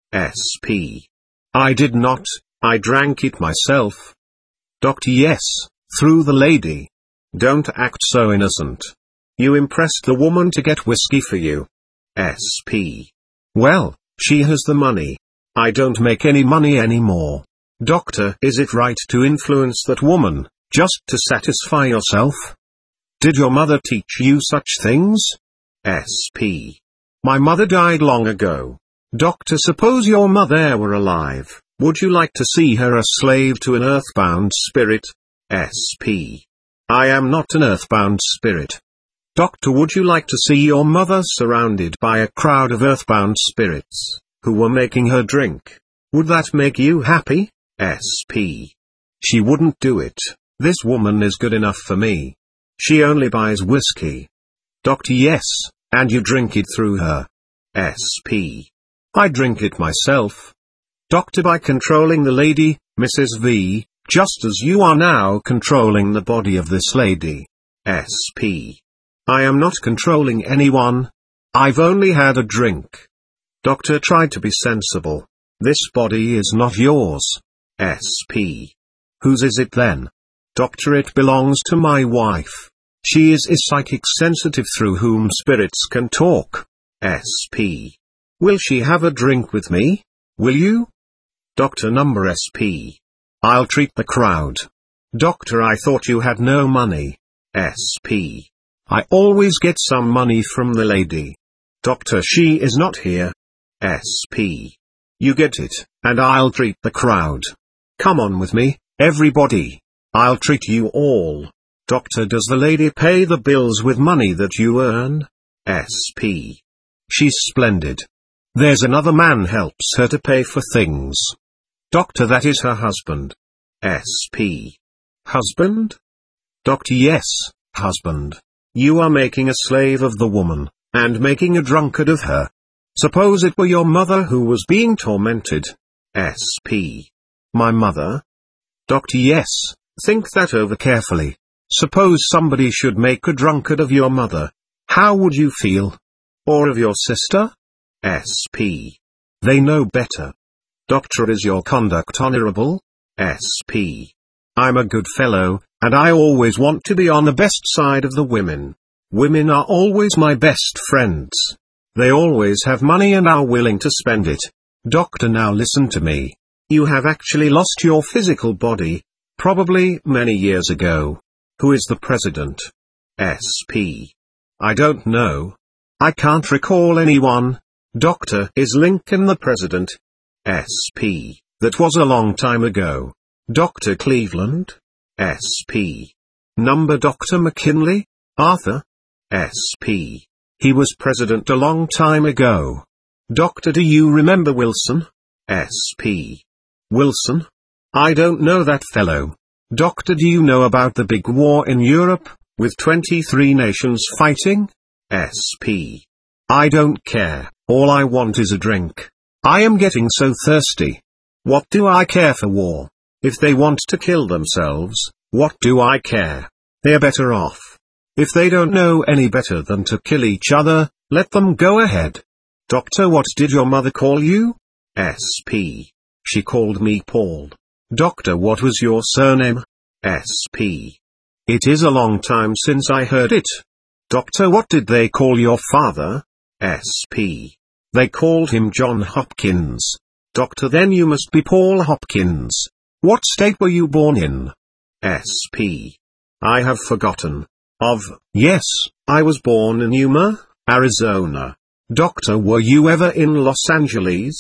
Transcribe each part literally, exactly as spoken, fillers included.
S P I did not, I drank it myself. Doctor Yes, through the lady. Don't act so innocent. You impressed the woman to get whiskey for you. S P Well, she has the money. I don't make any money anymore. Doctor, is it right to influence that woman, just to satisfy yourself? Did your mother teach you such things? S P My mother died long ago. Doctor, suppose your mother were alive, would you like to see her a slave to an earthbound spirit? S P I am not an earthbound spirit. Doctor, would you like to see your mother surrounded by a crowd of earthbound spirits, who were making her drink? Would that make you happy? S P She wouldn't do it. This woman is good enough for me. She only buys whiskey. Doctor Yes, and you drink it through her. S P I drink it myself. Doctor, by controlling the lady, Missus V, just as you are now controlling the body of this lady. S P I am not controlling anyone. I've only had a drink. Doctor, try to be sensible. This body is not yours. S P Whose is it then? Doctor, it belongs to my wife. She is a psychic sensitive through whom spirits can talk. S P Will she have a drink with me? Will you? Doctor, number S P I'll treat the crowd. Doctor, I thought you had no money. S P I always get some money from the lady. Doctor, she is not here. S P You get it, and I'll treat the crowd. Come on with me, everybody. I'll treat you all. Doctor, does the lady pay the bills with money that you earn? S P She's splendid. There's another man helps her to pay for things. Doctor, that is her husband. S P Husband? Doctor, yes, husband. You are making a slave of the woman, and making a drunkard of her. Suppose it were your mother who was being tormented. S P My mother? Doctor, yes, think that over carefully. Suppose somebody should make a drunkard of your mother. How would you feel? Or of your sister? S P They know better. Doctor, is your conduct honorable? S P I'm a good fellow, and I always want to be on the best side of the women. Women are always my best friends. They always have money and are willing to spend it. Doctor, now listen to me. You have actually lost your physical body, probably many years ago. Who is the president? S P I don't know. I can't recall anyone. Doctor, is Lincoln the president? S P That was a long time ago. Doctor Cleveland? S P Number Doctor McKinley? Arthur? S P He was president a long time ago. Doctor, do you remember Wilson? S P Wilson? I don't know that fellow. Doctor, do you know about the big war in Europe, with twenty-three nations fighting? S P I don't care, all I want is a drink. I am getting so thirsty. What do I care for war? If they want to kill themselves, what do I care? They're better off. If they don't know any better than to kill each other, let them go ahead. Doctor, what did your mother call you? S P She called me Paul. Doctor, what was your surname? S P It is a long time since I heard it. Doctor, what did they call your father? S P They called him John Hopkins. Doctor, then you must be Paul Hopkins. What state were you born in? S P I have forgotten. Of, yes, I was born in Yuma, Arizona. Doctor, were you ever in Los Angeles?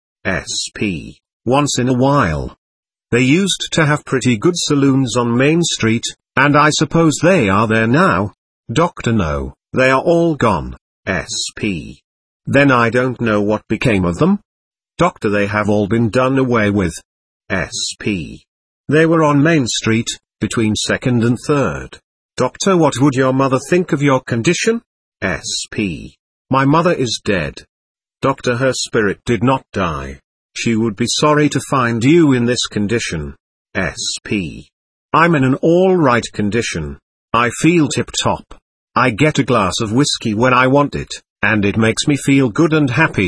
S P Once in a while. They used to have pretty good saloons on Main Street, and I suppose they are there now. Doctor, no, they are all gone. S P Then I don't know what became of them. Doctor, they have all been done away with. S P They were on Main Street, between second and third. Doctor, what would your mother think of your condition? S P My mother is dead. Doctor, her spirit did not die. She would be sorry to find you in this condition. S P I'm in an all-right condition. I feel tip-top. I get a glass of whiskey when I want it, and it makes me feel good and happy.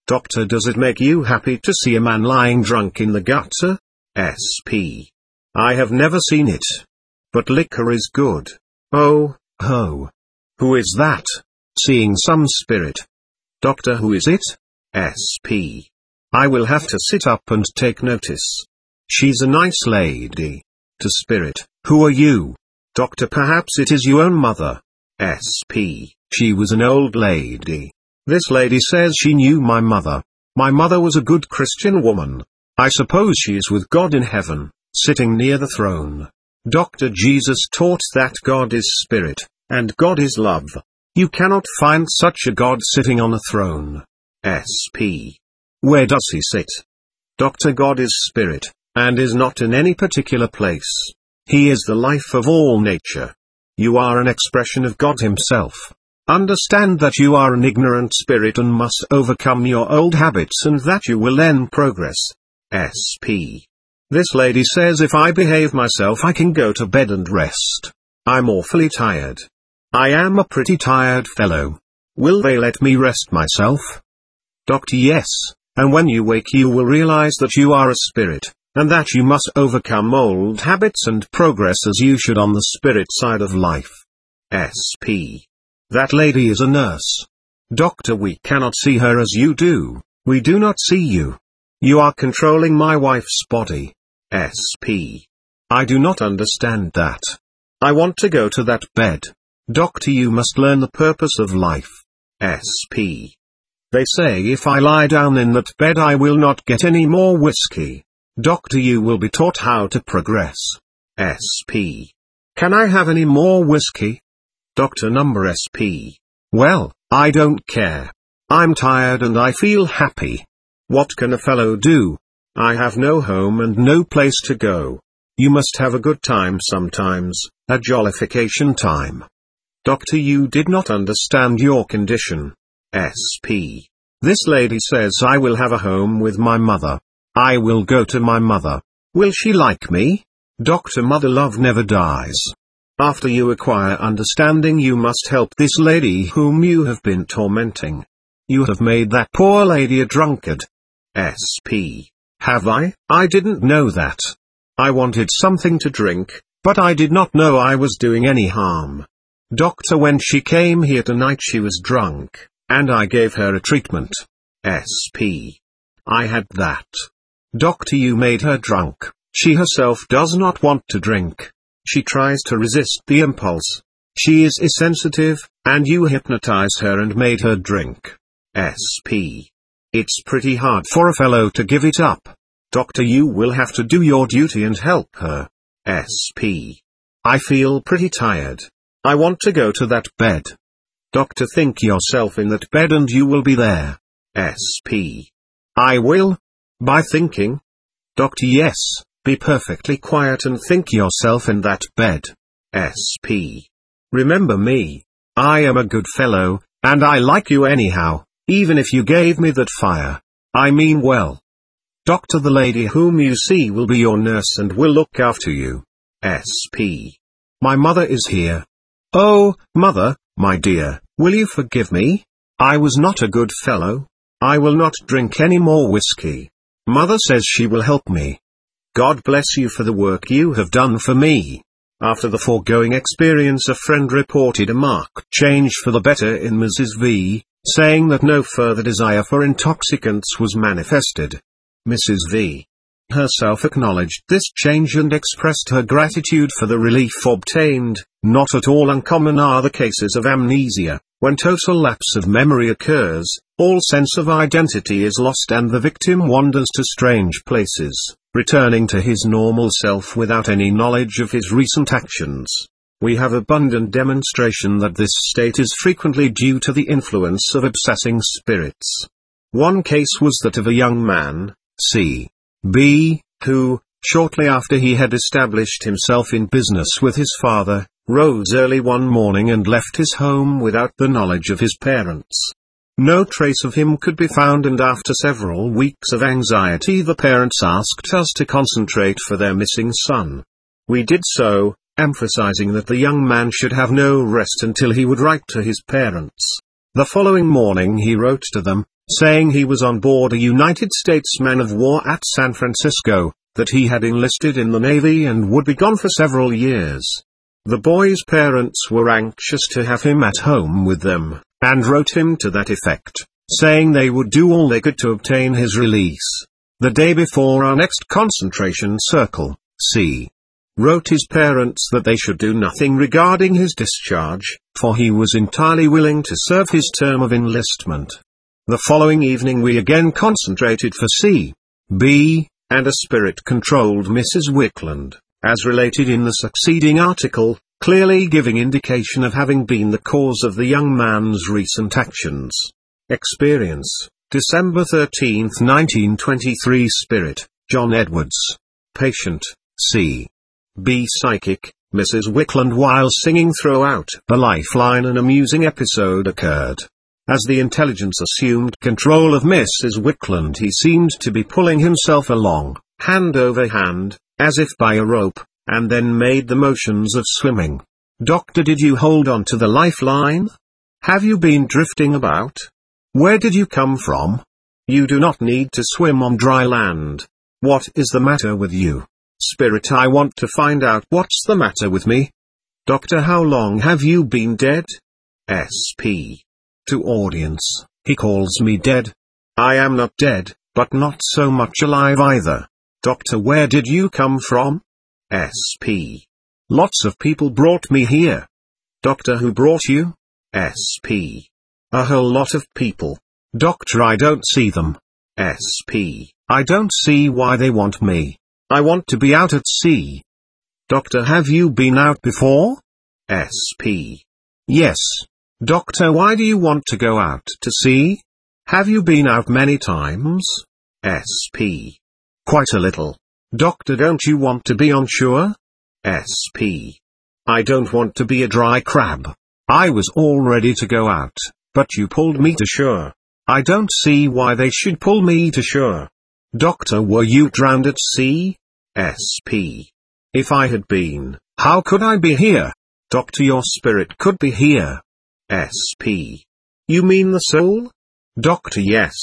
Doctor, does it make you happy to see a man lying drunk in the gutter? S P I have never seen it. But liquor is good. Oh, ho. Who is that? Seeing some spirit. Doctor, who is it? S P I will have to sit up and take notice. She's a nice lady. To spirit, who are you? Doctor, perhaps it is your own mother. S P She was an old lady. This lady says she knew my mother. My mother was a good Christian woman. I suppose she is with God in heaven, sitting near the throne. Doctor, Jesus taught that God is spirit, and God is love. You cannot find such a God sitting on a throne. S P Where does he sit? Doctor, God is spirit, and is not in any particular place. He is the life of all nature. You are an expression of God himself. Understand that you are an ignorant spirit and must overcome your old habits, and that you will then progress. S P This lady says if I behave myself I can go to bed and rest. I'm awfully tired. I am a pretty tired fellow. Will they let me rest myself? Doctor, yes, and when you wake you will realize that you are a spirit, and that you must overcome old habits and progress as you should on the spirit side of life. S P That lady is a nurse. Doctor, we cannot see her as you do. We do not see you. You are controlling my wife's body. S P I do not understand that. I want to go to that bed. Doctor, you must learn the purpose of life. S P They say if I lie down in that bed I will not get any more whiskey. Doctor, you will be taught how to progress. S P Can I have any more whiskey? Doctor, number S P Well, I don't care. I'm tired and I feel happy. What can a fellow do? I have no home and no place to go. You must have a good time sometimes, a jollification time. Doctor, you did not understand your condition. S P This lady says I will have a home with my mother. I will go to my mother. Will she like me? Doctor, mother love never dies. After you acquire understanding you must help this lady whom you have been tormenting. You have made that poor lady a drunkard. S P Have I? I didn't know that. I wanted something to drink, but I did not know I was doing any harm. Doctor, when she came here tonight she was drunk, and I gave her a treatment. S P I had that. Doctor, you made her drunk. She herself does not want to drink. She tries to resist the impulse. She is insensitive, and you hypnotized her and made her drink. S P It's pretty hard for a fellow to give it up. Doctor, you will have to do your duty and help her. S P I feel pretty tired. I want to go to that bed. Doctor, think yourself in that bed and you will be there. S P I will? By thinking? Doctor, yes, be perfectly quiet and think yourself in that bed. S P Remember me. I am a good fellow, and I like you anyhow, even if you gave me that fire. I mean well. Doctor, the lady whom you see will be your nurse and will look after you. S P My mother is here. Oh, mother, my dear, will you forgive me? I was not a good fellow. I will not drink any more whiskey. Mother says she will help me. God bless you for the work you have done for me. After the foregoing experience, a friend reported a marked change for the better in Missus V, saying that no further desire for intoxicants was manifested. Missus V herself acknowledged this change and expressed her gratitude for the relief obtained. Not at all uncommon are the cases of amnesia, when total lapse of memory occurs, all sense of identity is lost and the victim wanders to strange places, returning to his normal self without any knowledge of his recent actions. We have abundant demonstration that this state is frequently due to the influence of obsessing spirits. One case was that of a young man, C B, who, shortly after he had established himself in business with his father, rose early one morning and left his home without the knowledge of his parents. No trace of him could be found, and after several weeks of anxiety the parents asked us to concentrate for their missing son. We did so, emphasizing that the young man should have no rest until he would write to his parents. The following morning he wrote to them, saying he was on board a United States man of war at San Francisco, that he had enlisted in the Navy and would be gone for several years. The boy's parents were anxious to have him at home with them, and wrote him to that effect, saying they would do all they could to obtain his release. The day before our next concentration circle, C. wrote his parents that they should do nothing regarding his discharge, for he was entirely willing to serve his term of enlistment. The following evening we again concentrated for C. B, and a spirit-controlled Missus Wickland, as related in the succeeding article, clearly giving indication of having been the cause of the young man's recent actions. Experience, December thirteenth nineteen twenty-three. Spirit, John Edwards. Patient, C. B. Psychic, Missus Wickland. While singing throughout the Lifeline, an amusing episode occurred. As the intelligence assumed control of Missus Wickland, he seemed to be pulling himself along, hand over hand, as if by a rope, and then made the motions of swimming. Doctor, did you hold on to the lifeline? Have you been drifting about? Where did you come from? You do not need to swim on dry land. What is the matter with you? Spirit, I want to find out what's the matter with me. Doctor, how long have you been dead? S P To audience, he calls me dead. I am not dead, but not so much alive either. Doctor, where did you come from? S P Lots of people brought me here. Doctor, who brought you? S P A whole lot of people. Doctor, I don't see them. S P I don't see why they want me. I want to be out at sea. Doctor, have you been out before? S P Yes. Doctor, why do you want to go out to sea? Have you been out many times? S P Quite a little. Doctor, don't you want to be on shore? S P I don't want to be a dry crab. I was all ready to go out, but you pulled me to shore. I don't see why they should pull me to shore. Doctor, were you drowned at sea? S P If I had been, how could I be here? Doctor, your spirit could be here. S P You mean the soul? Doctor, yes.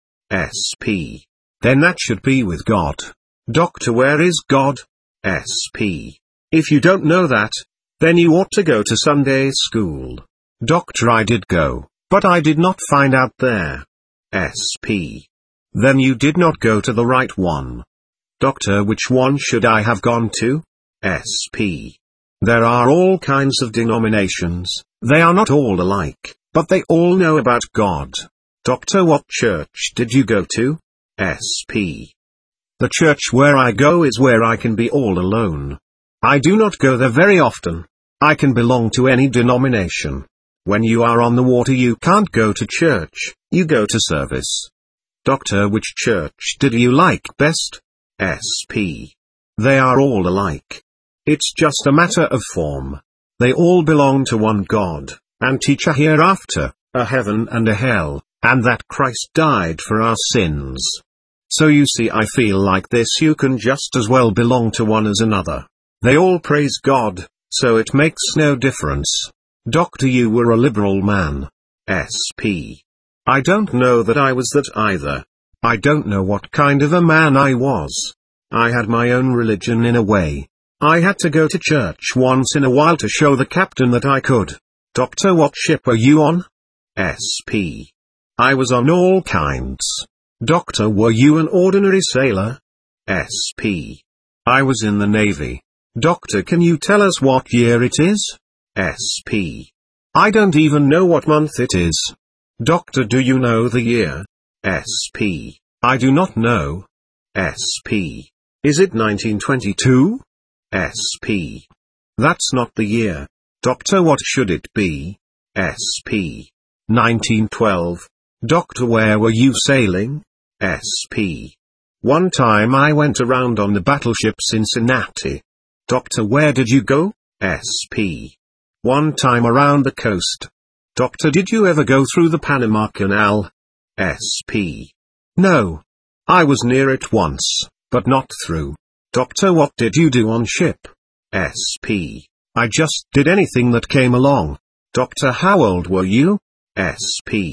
S P Then that should be with God. Doctor, where is God? S P If you don't know that, then you ought to go to Sunday school. Doctor, I did go, but I did not find out there. S P Then you did not go to the right one. Doctor, which one should I have gone to? S P There are all kinds of denominations. They are not all alike, but they all know about God. Doctor, what church did you go to? S P The church where I go is where I can be all alone. I do not go there very often. I can belong to any denomination. When you are on the water you can't go to church, you go to service. Doctor, which church did you like best? S P They are all alike. It's just a matter of form. They all belong to one God, and teach a hereafter, a heaven and a hell, and that Christ died for our sins. So you see, I feel like this, you can just as well belong to one as another. They all praise God, so it makes no difference. Doctor, you were a liberal man. S P I don't know that I was that either. I don't know what kind of a man I was. I had my own religion in a way. I had to go to church once in a while to show the captain that I could. Doctor, what ship were you on? S P I was on all kinds. Doctor, were you an ordinary sailor? S P I was in the Navy. Doctor, can you tell us what year it is? S P I don't even know what month it is. Doctor, do you know the year? S P I do not know. S P Is it nineteen twenty-two? S P That's not the year. Doctor, what should it be? S P nineteen twelve. Doctor, where were you sailing? S P One time I went around on the battleship Cincinnati. Doctor, where did you go? S P One time around the coast. Doctor, did you ever go through the Panama Canal? S P No. I was near it once, but not through. Doctor, what did you do on ship? S P I just did anything that came along. Doctor, how old were you? S P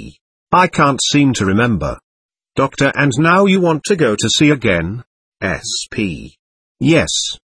I can't seem to remember. Doctor, and now you want to go to sea again? S P. Yes.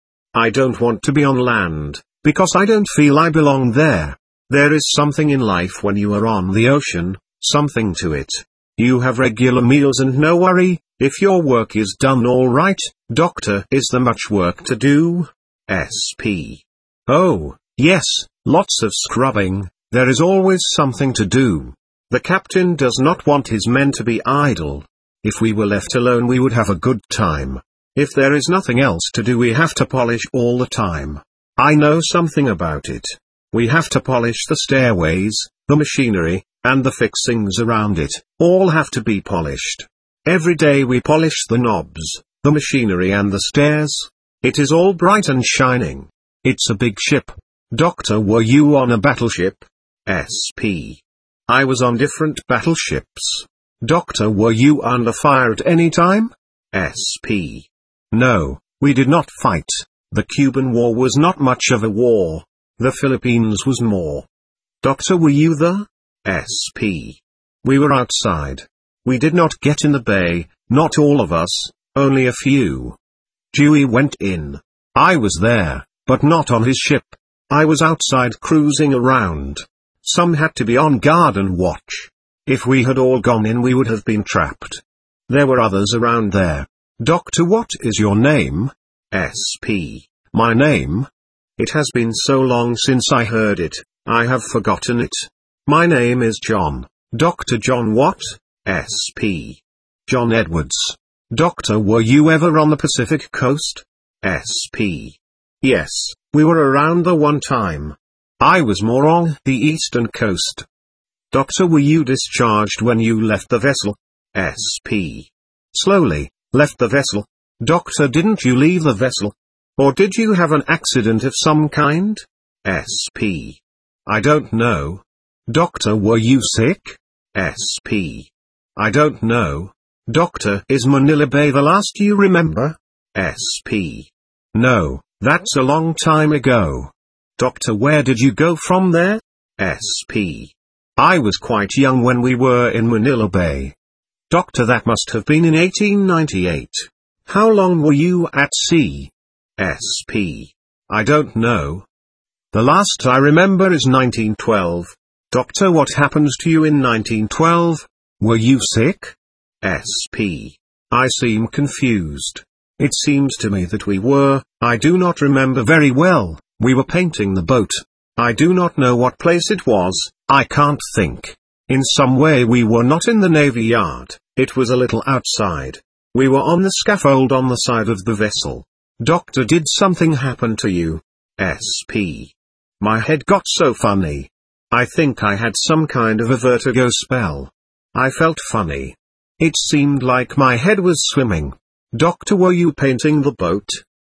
I don't want to be on land, because I don't feel I belong there. There is something in life when you are on the ocean, something to it. You have regular meals and no worry. If your work is done all right, doctor, is there much work to do? S P. Oh, yes, lots of scrubbing. There is always something to do. The captain does not want his men to be idle. If we were left alone we would have a good time. If there is nothing else to do we have to polish all the time. I know something about it. We have to polish the stairways, the machinery, and the fixings around it. All have to be polished. Every day we polish the knobs, the machinery and the stairs. It is all bright and shining. It's a big ship. Doctor, were you on a battleship? S P. I was on different battleships. Doctor, were you under fire at any time? S P. No, we did not fight. The Cuban War was not much of a war. The Philippines was more. Doctor, were you there? S P. We were outside. We did not get in the bay, not all of us, only a few. Dewey went in. I was there, but not on his ship. I was outside cruising around. Some had to be on guard and watch. If we had all gone in we would have been trapped. There were others around there. Doctor, what is your name? S P. My name? It has been so long since I heard it, I have forgotten it. My name is John. Doctor John what? S P. John Edwards. Doctor, were you ever on the Pacific coast? S P. Yes, we were around there one time. I was more on the eastern coast. Doctor, were you discharged when you left the vessel? S P. Slowly, left the vessel. Doctor, didn't you leave the vessel? Or did you have an accident of some kind? S P. I don't know. Doctor, were you sick? S P. I don't know. Doctor, is Manila Bay the last you remember? S P. No, that's a long time ago. Doctor, where did you go from there? S P. I was quite young when we were in Manila Bay. Doctor, that must have been in eighteen ninety-eight. How long were you at sea? S P. I don't know. The last I remember is nineteen twelve. Doctor, what happened to you in nineteen twelve? Were you sick? S P. I seem confused. It seems to me that we were, I do not remember very well, we were painting the boat. I do not know what place it was, I can't think. In some way we were not in the Navy Yard, it was a little outside. We were on the scaffold on the side of the vessel. Doctor, did something happen to you? S P. My head got so funny. I think I had some kind of a vertigo spell. I felt funny. It seemed like my head was swimming. Doctor, were you painting the boat?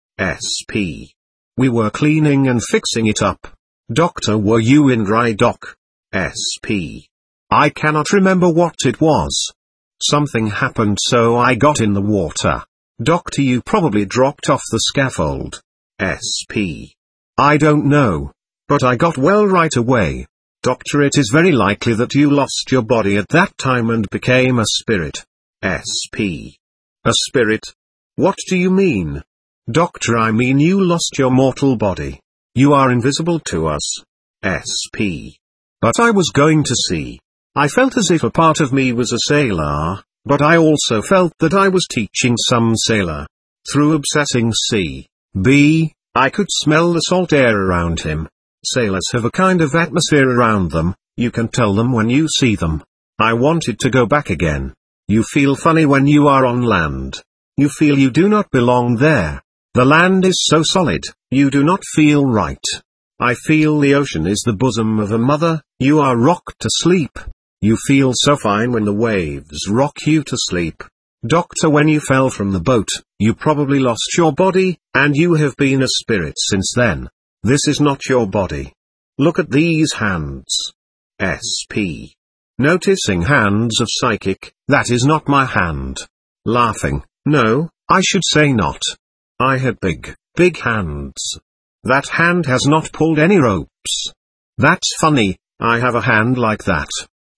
S P. We were cleaning and fixing it up. Doctor, were you in dry dock? S P. I cannot remember what it was. Something happened so I got in the water. Doctor, you probably dropped off the scaffold. S P. I don't know. But I got well right away. Doctor, it is very likely that you lost your body at that time and became a spirit. S P. A spirit? What do you mean? Doctor, I mean you lost your mortal body. You are invisible to us. S P. But I was going to sea. I felt as if a part of me was a sailor, but I also felt that I was teaching some sailor. Through obsessing C. B, I could smell the salt air around him. Sailors have a kind of atmosphere around them, you can tell them when you see them. I wanted to go back again. You feel funny when you are on land. You feel you do not belong there. The land is so solid, you do not feel right. I feel the ocean is the bosom of a mother, you are rocked to sleep. You feel so fine when the waves rock you to sleep. Doctor, when you fell from the boat, you probably lost your body, and you have been a spirit since then. This is not your body. Look at these hands. S P. Noticing hands of psychic, that is not my hand. Laughing, no, I should say not. I had big, big hands. That hand has not pulled any ropes. That's funny, I have a hand like that.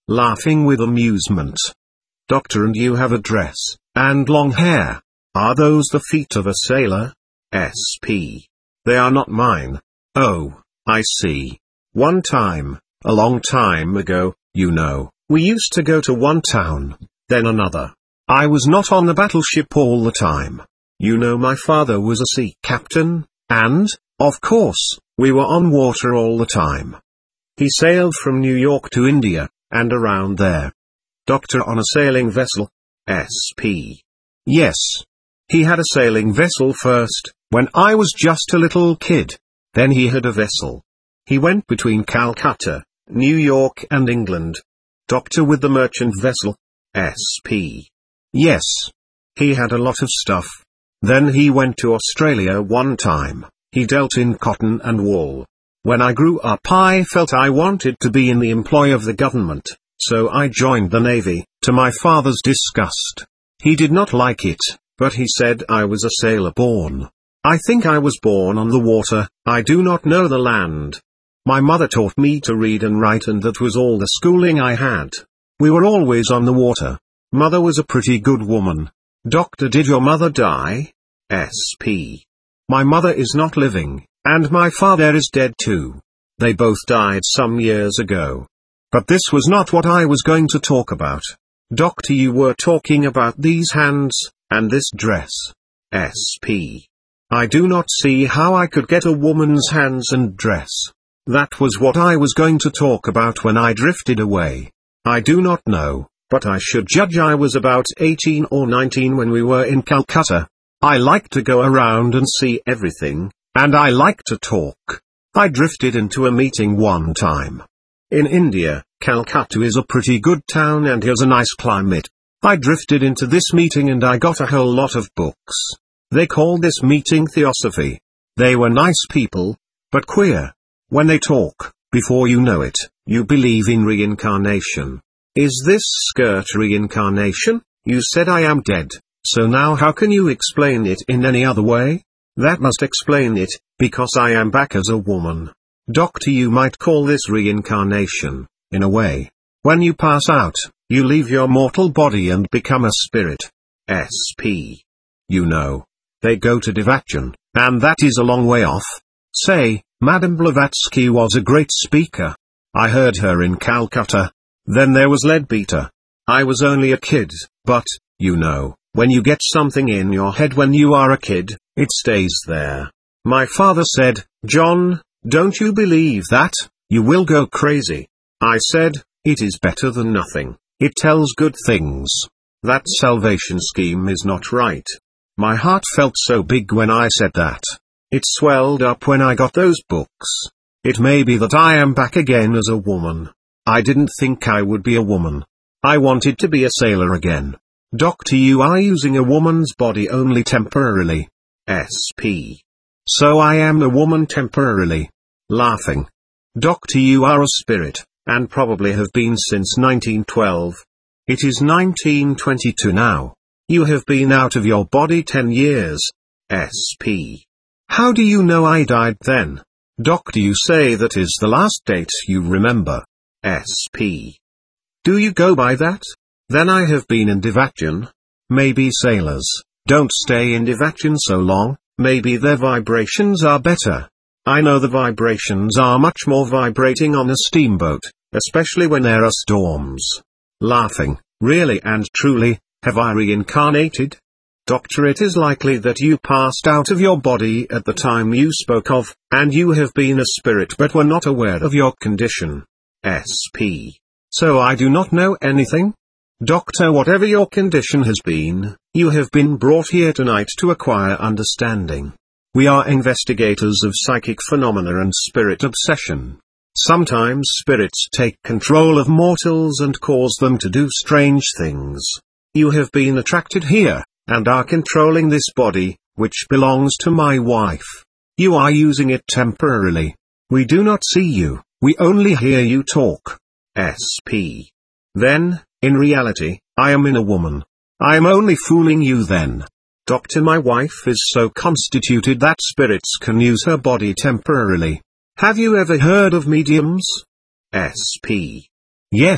laughing with amusement. Doctor, and you have a dress, and long hair. Are those the feet of a sailor? S P They are not mine. Oh, I see. One time, a long time ago, you know, we used to go to one town, then another. I was not on the battleship all the time. You know, my father was a sea captain, and, of course, we were on water all the time. He sailed from New York to India, and around there. Doctor, on a sailing vessel? S P Yes. He had a sailing vessel first, when I was just a little kid. Then he had a vessel. He went between Calcutta, New York and England. Doctor, with the merchant vessel? S P Yes. He had a lot of stuff. Then he went to Australia one time. He dealt in cotton and wool. When I grew up, I felt I wanted to be in the employ of the government, so I joined the Navy, to my father's disgust. He did not like it, but he said I was a sailor born. I think I was born on the water. I do not know the land. My mother taught me to read and write, and that was all the schooling I had. We were always on the water. Mother was a pretty good woman. Doctor, did your mother die? S P My mother is not living, and my father is dead too. They both died some years ago. But this was not what I was going to talk about. Doctor, you were talking about these hands, and this dress. S P I do not see how I could get a woman's hands and dress. That was what I was going to talk about when I drifted away. I do not know, but I should judge I was about eighteen or nineteen when we were in Calcutta. I like to go around and see everything, and I like to talk. I drifted into a meeting one time. In India, Calcutta is a pretty good town and has a nice climate. I drifted into this meeting and I got a whole lot of books. They called this meeting Theosophy. They were nice people, but queer. When they talk, before you know it, you believe in reincarnation. Is this skirt reincarnation? You said I am dead, so now how can you explain it in any other way? That must explain it, because I am back as a woman. Doctor, you might call this reincarnation, in a way. When you pass out, you leave your mortal body and become a spirit. S P You know. They go to Devachan, and that is a long way off. Say, Madame Blavatsky was a great speaker. I heard her in Calcutta. Then there was Leadbeater. I was only a kid, but, you know, when you get something in your head when you are a kid, it stays there. My father said, John, don't you believe that? You will go crazy. I said, it is better than nothing. It tells good things. That salvation scheme is not right. My heart felt so big when I said that. It swelled up when I got those books. It may be that I am back again as a woman. I didn't think I would be a woman. I wanted to be a sailor again. Doctor, you are using a woman's body only temporarily. S P So I am a woman temporarily. Laughing. Doctor, you are a spirit, and probably have been since nineteen twelve. It is nineteen twenty-two now. You have been out of your body ten years. S P How do you know I died then? Doctor, you say that is the last date you remember. S P Do you go by that? Then I have been in Devachan. Maybe sailors don't stay in Devachan so long, maybe their vibrations are better. I know the vibrations are much more vibrating on a steamboat, especially when there are storms. Laughing, really and truly, have I reincarnated? Doctor, it is likely that you passed out of your body at the time you spoke of, and you have been a spirit but were not aware of your condition. S P So I do not know anything? Doctor, whatever your condition has been, you have been brought here tonight to acquire understanding. We are investigators of psychic phenomena and spirit obsession. Sometimes spirits take control of mortals and cause them to do strange things. You have been attracted here, and are controlling this body, which belongs to my wife. You are using it temporarily. We do not see you, we only hear you talk. S P Then, in reality, I am in a woman. I am only fooling you then. Doctor, my wife is so constituted that spirits can use her body temporarily. Have you ever heard of mediums? S P Yes,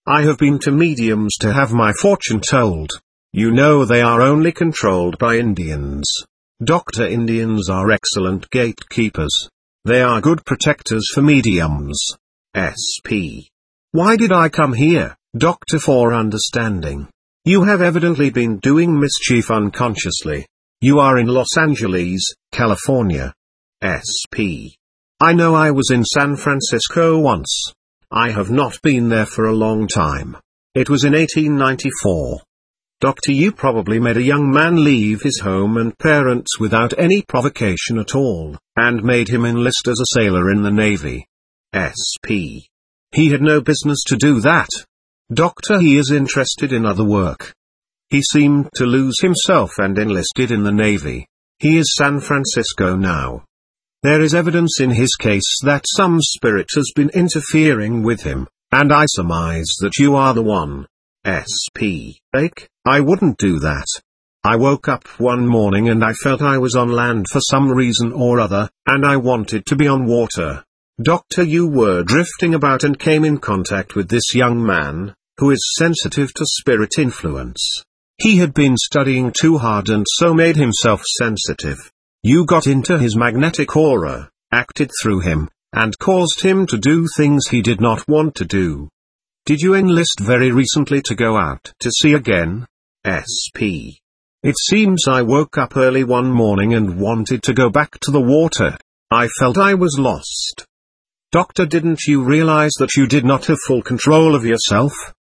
I have been to mediums to have my fortune told. You know they are only controlled by Indians. Doctor Indians are excellent gatekeepers. They are good protectors for mediums. S P Why did I come here, Doctor? For understanding. You have evidently been doing mischief unconsciously. You are in Los Angeles, California. S P I know I was in San Francisco once. I have not been there for a long time. It was in eighteen ninety-four. Doctor, you probably made a young man leave his home and parents without any provocation at all, and made him enlist as a sailor in the Navy. S P He had no business to do that. Doctor, he is interested in other work. He seemed to lose himself and enlisted in the Navy. He is San Francisco now. There is evidence in his case that some spirit has been interfering with him, and I surmise that you are the one. S P Ake, I wouldn't do that. I woke up one morning and I felt I was on land for some reason or other, and I wanted to be on water. Doctor, you were drifting about and came in contact with this young man, who is sensitive to spirit influence. He had been studying too hard and so made himself sensitive. You got into his magnetic aura, acted through him, and caused him to do things he did not want to do. Did you enlist very recently to go out to sea again? S P It seems I woke up early one morning and wanted to go back to the water. I felt I was lost. Doctor, didn't you realize that you did not have full control of yourself?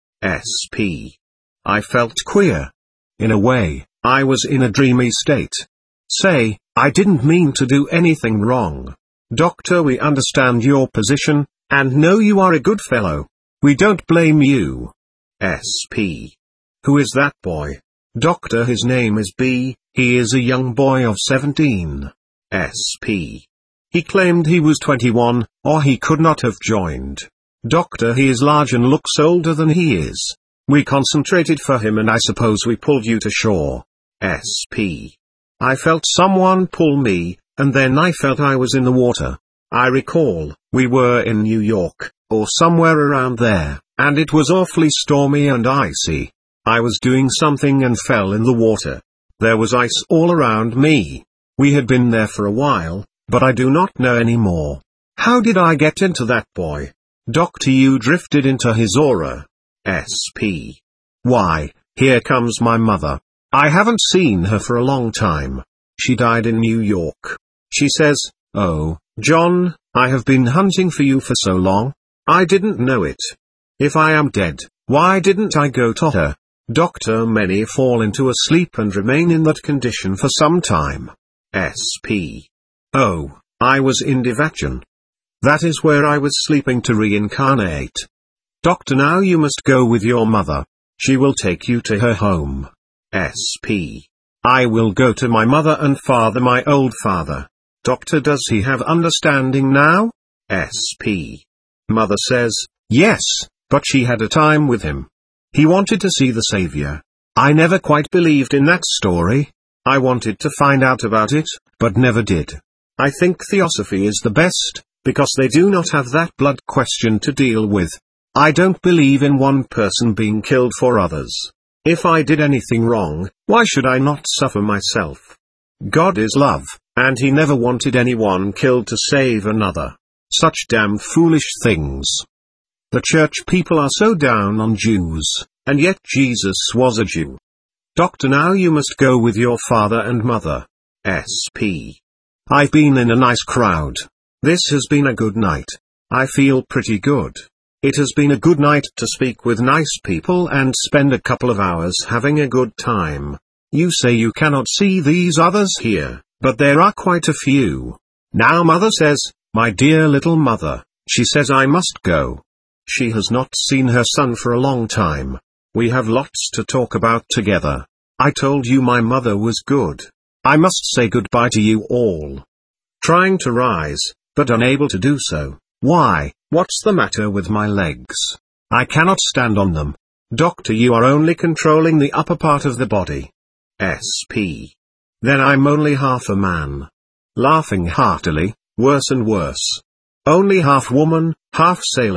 S P I felt queer. In a way, I was in a dreamy state. Say, I didn't mean to do anything wrong. Doctor, we understand your position, and know you are a good fellow. We don't blame you. S P Who is that boy? Doctor, his name is B, he is a young boy of seventeen. S P He claimed he was twenty-one, or he could not have joined. Doctor, he is large and looks older than he is. We concentrated for him and I suppose we pulled you to shore. S P I felt someone pull me, and then I felt I was in the water. I recall, we were in New York, or somewhere around there, and it was awfully stormy and icy. I was doing something and fell in the water. There was ice all around me. We had been there for a while, but I do not know anymore. How did I get into that boy? Doctor, you drifted into his aura. S P Why, here comes my mother. I haven't seen her for a long time. She died in New York. She says, oh, John, I have been hunting for you for so long. I didn't know it. If I am dead, why didn't I go to her? Doctor, many fall into a sleep and remain in that condition for some time. S P Oh, I was in Devachan. That is where I was sleeping to reincarnate. Doctor, now you must go with your mother. She will take you to her home. S P I will go to my mother and father, my old father. Doctor, does he have understanding now? S P Mother says, yes, but she had a time with him. He wanted to see the Savior. I never quite believed in that story. I wanted to find out about it, but never did. I think theosophy is the best, because they do not have that blood question to deal with. I don't believe in one person being killed for others. If I did anything wrong, why should I not suffer myself? God is love, and he never wanted anyone killed to save another. Such damn foolish things. The church people are so down on Jews, and yet Jesus was a Jew. Doctor, now you must go with your father and mother. S P I've been in a nice crowd. This has been a good night. I feel pretty good. It has been a good night to speak with nice people and spend a couple of hours having a good time. You say you cannot see these others here, but there are quite a few. Now mother says, my dear little mother, she says I must go. She has not seen her son for a long time. We have lots to talk about together. I told you my mother was good. I must say goodbye to you all. Trying to rise, but unable to do so. Why, what's the matter with my legs? I cannot stand on them. Doctor, you are only controlling the upper part of the body. S P Then I'm only half a man. Laughing heartily, worse and worse. Only half woman, half sailor.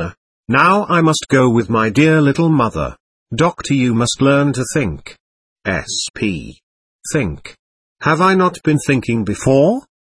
Now I must go with my dear little mother. Doctor, you must learn to think. S P. Think. Have I not been thinking before?